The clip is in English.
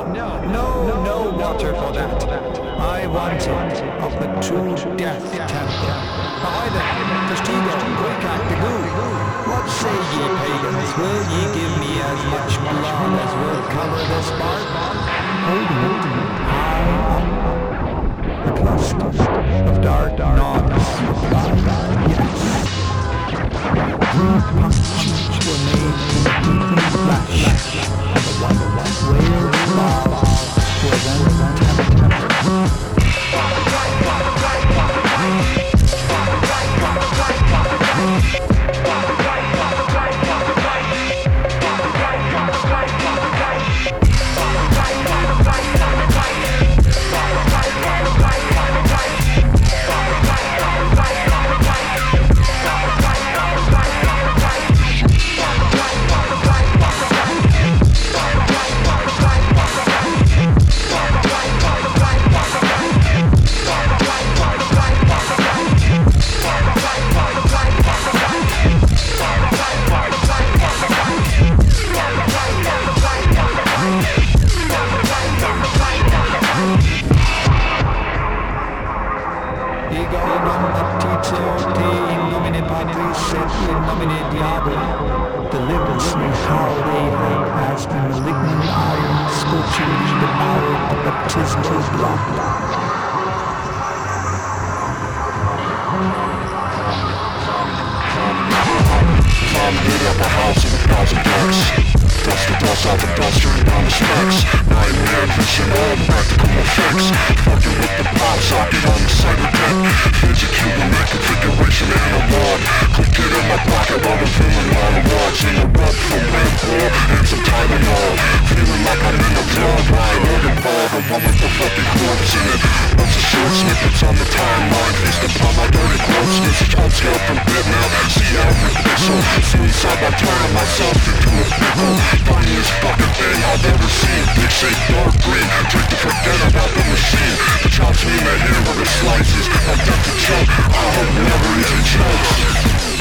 no water for that. I want it of the true death temple. Ahoy then, Testigo, Quicat, the goo. What say ye, pagans? Will ye give me as much blood as will cover this bark? Hold a cluster of dark nods replied, yes. Green punctuals were made in deepened flesh, and the white whale bars were then delivers me how they have as the malignant iron scorchingly devoured the baptismal blood. I'm lit up a house of 1,000 bucks. Dust the dust off the duster and down the specs. Nightmare vision, all practical effects. Fucking with the pop socket on the cyber deck. Execute in that configuration analog. Click it in my pocket while I'm filming monologues. In a rub from Red Bull and some Tylenol. Feeling like I'm in a vlog ride. Logan Paul, the one with the fucking corpse in it. Bunch of short snippets on the timeline. Feast upon my dirty grossness. Upscale from bit now. See how we pixel. Suicide by turning myself into a pickle. Funniest fucking thing I've ever seen. Big shake, dark green. Drink to forget about the machine. The chops me in the hair with the slices. Like Dr. Chuck, I hope never even chokes.